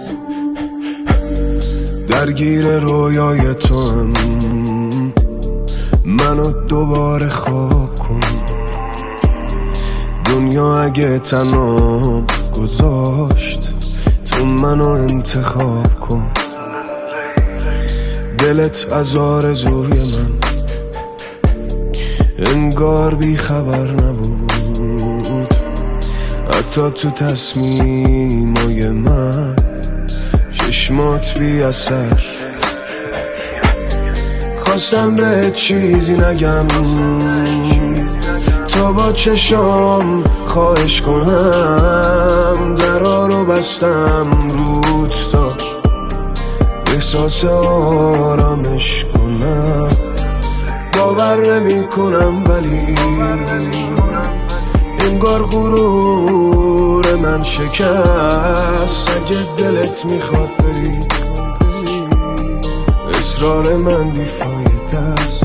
درگیر رویای تو هم، منو دوباره خواب کن. دنیا اگه تناب گذاشت، تو منو انتخاب کن. دلت از آرزوی من انگار بی خبر نبود، حتی تو تصمیمای من چشمات بی اثر. خواستم به چیزی نگم، تا با چشام خواهش کنم. درا رو بستم رود تا احساس آرامش کنم. باور نمی کنم ولی انگار غرور من شکست. اگه دلت میخواد بری، اصرار من بیفایده است.